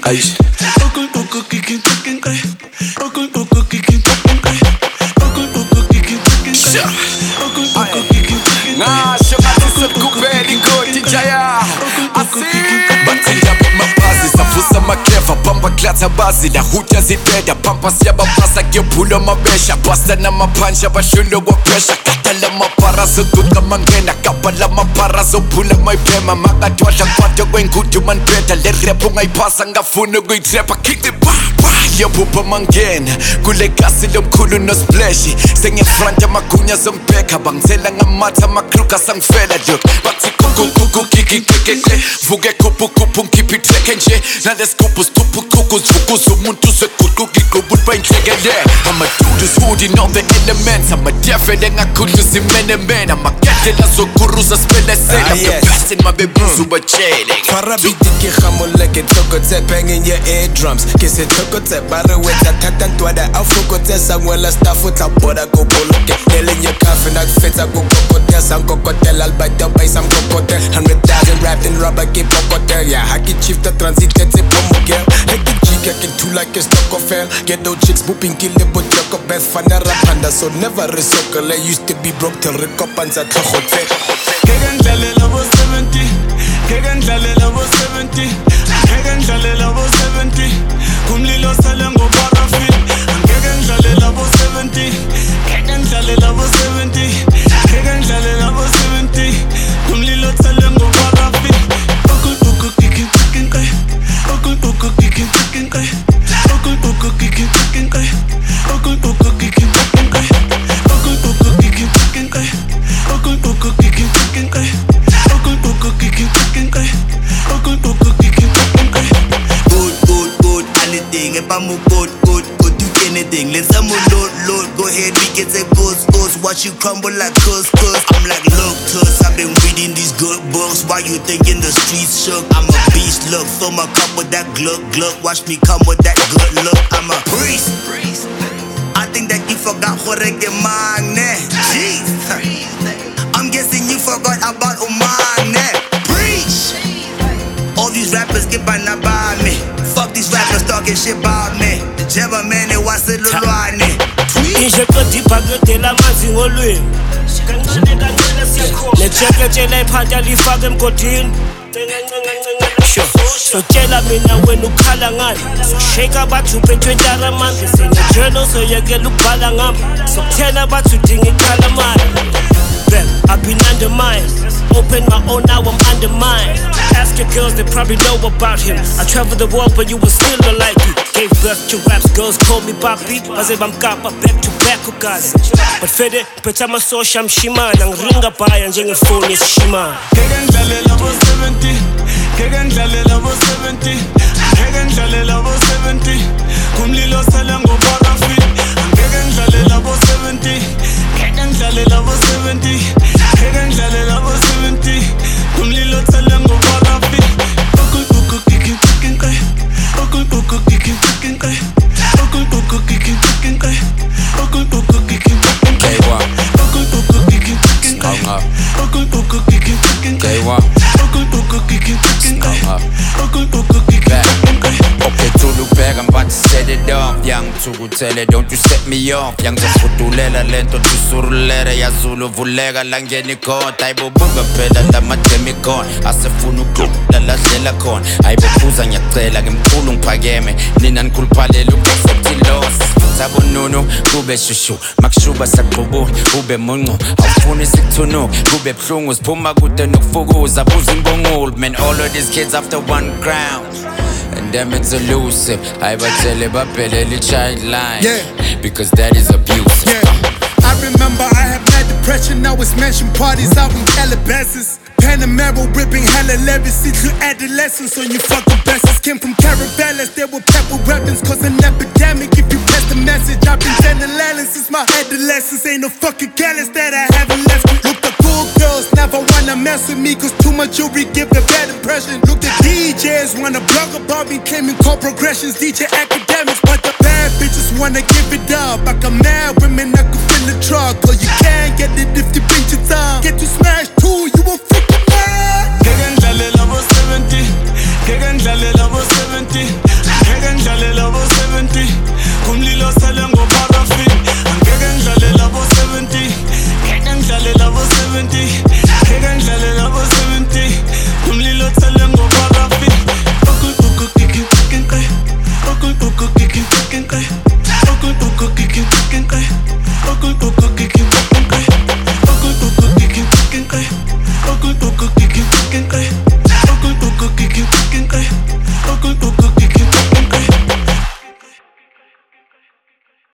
Aish. Nah, shokati sekupeli koti jaya Batenda bamabazi, savusa makeva Pamba glata bazi, la huja zipeda Pampa siyababasa, gyopulo mabesha Basta na mapansha, bashulo wapesha Katala mapara, suduka mangena Kapala mapara, zopula maipema Makatwasha kwato kwengudu manpeta Lerepo ngaipasa, ngafunu kuitrepa Kick the bar, yabupa mangena Kule kasi lomkhulu no splashy Sengefranja magunya zombeka Bangzela ngamata makruka sangfela Look, bathi kuku kiki keke Vuke kupu kupu ngiphitheke nje Nalesikupu stupu kuku Zvukuza umuntu sekuku kikubu bayinhlekele Amadudu hooding on the elements Amadefele ngakhudluza imenemene Amagadlela zokuruza sipelesela I'm the best in my bebuzu batshele Farabidi ke gamoleke tokotse bang in your eardrums Ke se tokotse bare wetsa thata ntwada Afokotse sangwela staff o tla boda go boloke Neleng your cafe na kufetsa go kokote Sankokotel albata by some kokotel 100,000 wrapped in rubber ke pokotel Yeah, haki chief the transit tetse pomo girl Heki jika ke tula ke stoko fell Get those chicks booping kille bo joko best Fana rapanda so never resokole Used to be broke till rekopanza tlogote Kegan dlalela bo 70 Kegan dlalela bo 70 Kegan dlalela bo 70 Kumlilo sale ngoparafin Kegan dlalela bo 70 Kegan dlalela bo 70 Kegan dlalela bo 70 Kumlilo sale ngoparafin Okul kiki kiki kai Okul kiki kiki kai Okul kiki kiki kai Okul kiki kiki kai Okul kiki kiki kai Okul kiki kiki kai Okul kiki kiki kai Okul kiki kiki kai Good, anything. If I'm good, do anything. Let's have more load, go ahead, we get the goals. Watch you crumble like cuz. I'm like, look, tuss, I've been reading these good books. Why you thinking the streets shook? I'm a beast, look, fill my cup with that gluck. Watch me come with that good look. I'm a priest. I think that you forgot Jorge Mane. Jeez, I'm guessing you forgot about Omane. Preach. All these rappers get by not by me. Fuck these rappers talking shit about me. Jeba man, they watch it lulwane. Inje kodi bagedela manzi ngolweni Lecheketshela iphanda lifake emgodini So tshela mina wena ukhala ngani So shake abathu uphethwe ntaramani Senejelo soyekela ukubhala ngami So kuthela abathu udinga ikhala mali I've been undermined Open my own, now I'm undermined Ask your girls, they probably know about him I traveled the world, but you were still unlike you Gave birth to raps, girls call me papi Baze bamkapa, back to back ukazi But fede, peta masosha mshima Nangringa baya njengefoni yesishima Kegan dlalela bo 70 Kegan dlalela bo 70 Kegan dlalela bo 70 Kumlilo sale ngoparafin Kegan dlalela bo 70 Kegan dlalela bo 70 Kegan dlalela bo 70 Kumlilo sale ngoparafin Okul kiki kiki kai Okul kiki kiki kai Okul kiki kiki kai Okul kiki kiki kai Okul kiki kiki kai Okul kiki kiki kai Okul kiki kiki kai Okul kiki kiki kai Okay, Tulu bag, I'm about to set it off Young Tukutele, don't you set me off Young Zafutulela, lento tusurulera Yazulu vulega, langeni kota Aibo buga pela, damatemi kon Asefunu kuda, ladlela kon Aibo kuza nyacela, ngimkulu ngipageme Nina nkulpalelu, accepti loss Tabo nunu, kube shushu Makshuba sakbubu, ube mungu Awfuni siktunu, kube plungu Spuma kude nukfuguza, buzimbungul Man, all of these kids after one crown And them it's elusive I batele bapeleli child line Because that is abusive I remember I had mad depression I was mansion parties out in Calabasas Panamera ripping hella legacy through adolescence on you fucking blessings Came from Caravellas, they were pepper weapons Cause an epidemic if you press the message I've been sending landing since my adolescence Ain't no fucking callous that I haven't left Look, the cool girls never wanna mess with me Cause too much jewelry give a bad impression Look, the DJs wanna blog about me Claiming core progressions, DJ academics But the bad bitches wanna give it up I got mad women that could fill the truck Or you can't get it if you beat your tongue Get you smashed too, you a freaking mad Kegan dlalela bo 70 Kegan dlalela bo 70 okay,